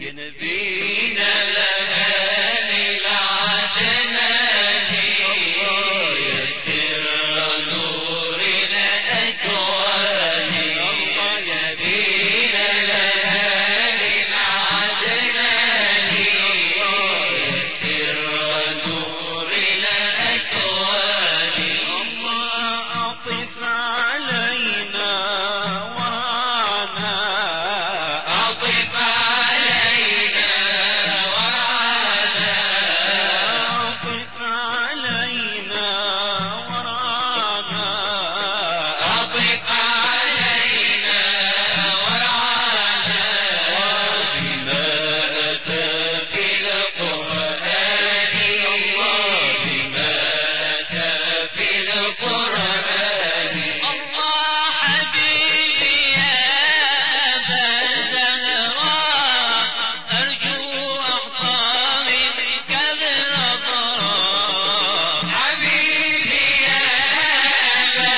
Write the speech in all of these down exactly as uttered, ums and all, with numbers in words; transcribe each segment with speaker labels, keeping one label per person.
Speaker 1: يا نبينا الهادي العدناني يا سر نور الأكوان يا نبينا الهادي العدناني يا سر نور الأكوان الله أطف علينا ورانا أطف علينا ورانا أطف علينا ورانا أطف علينا ورانا بما أتى في القرآن الله بما أتى في القرآن الله حبيبي يا أبا الزهراء أرجو أحظى منك بنظرة حبيبي يا أبا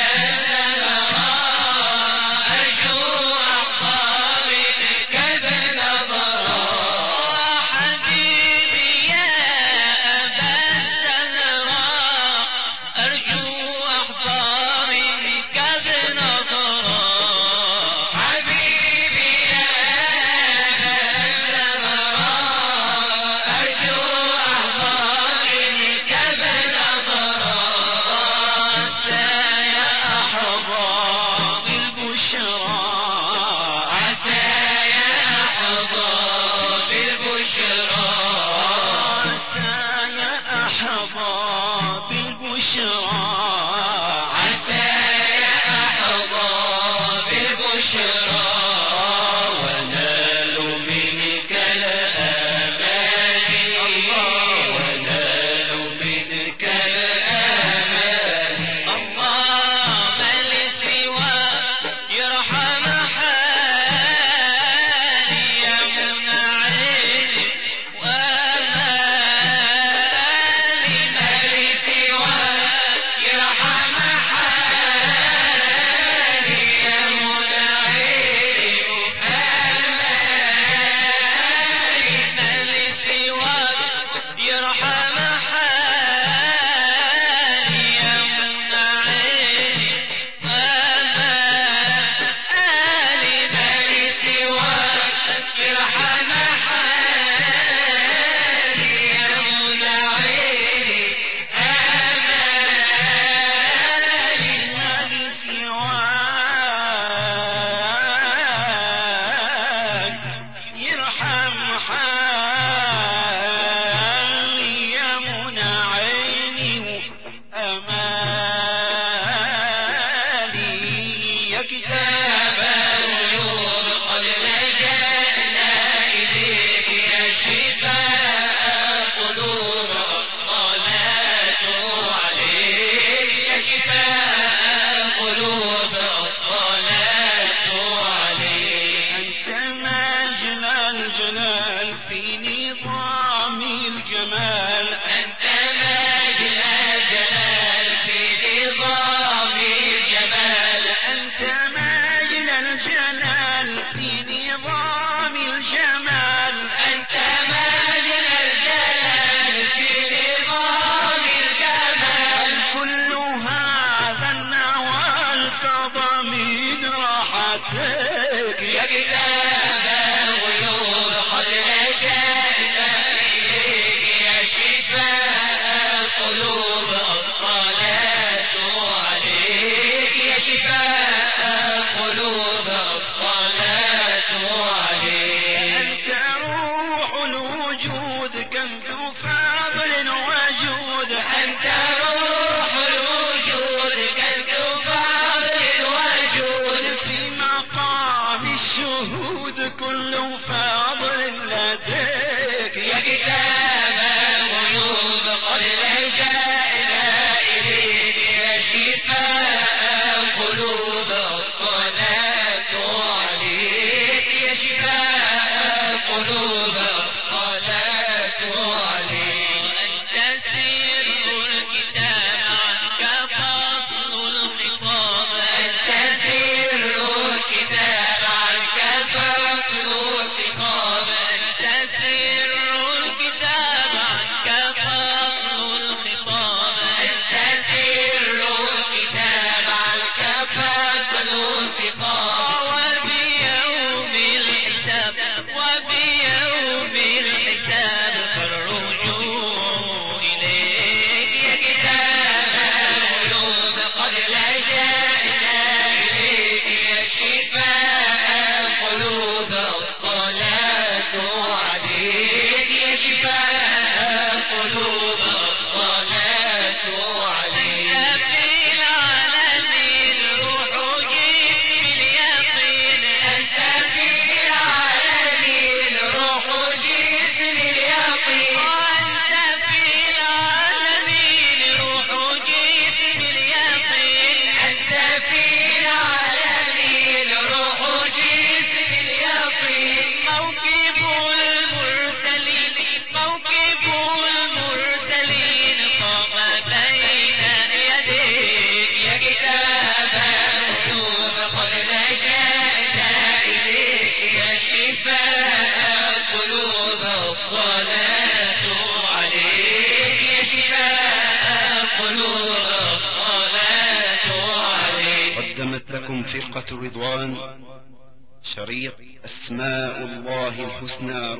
Speaker 1: الزهراء أرجو أحظى منك بنظرة حبيبي يا أبا الزهراء أرجو أحظى منك بنظرة حبيبي يا أبا الزهراء أرجو أحظى منك بنظرة عسى يا أحظى بالبشرى عسى يا أحظى بالبشرى عسى يا أحظى بالبشرى عسى يا أحظى بالبشرى ونال منك الآمان ونال منك الآمان الله من سوى يرحم حالي يا منعم وأمالي من سوى يرحم حالي يا منعم أمالي من سوى يرحم حالي يا منعم أمالي من سوى يرحم حالي يا منعم أمالي من سواك يرحم حالي يا منعيني وأمالي يا كتاب الغيوب قد لجأنا إليك يا شفاء قلوب الصلاة عليك يا شفاء قلوب الصلاة عليك أنت مجل الجلال في نظام الجمال أنت مجل الجلال في نظام الجمال أنت مجل الجلال في نظام الجمال أنت مجل الجلال في نظام الجمال كل هذا النوال فضى من راحتك يا كتاب الغيوب قد لجأنا إليك يا شفاء القلوب الصلاة عليك يا شفاء القلوب الصلاة عليك أنت روح الوجود كنز فضل وجود أنت روح الوجود كنز فضل وجود في مقام الشهود كل فاضل لديك يا كتاب الغيوب قد لجأنا إليك يا شفاء القلوب الصلاة عليك يا شفاء القلوب الصلاة عليك أنت سر الكتاب عنك فصل الخطاب أنت سر الكتاب عنك فصل الخطاب أنت
Speaker 2: قدمت لكم فرقة رضوان شريط أسماء الله الحسنى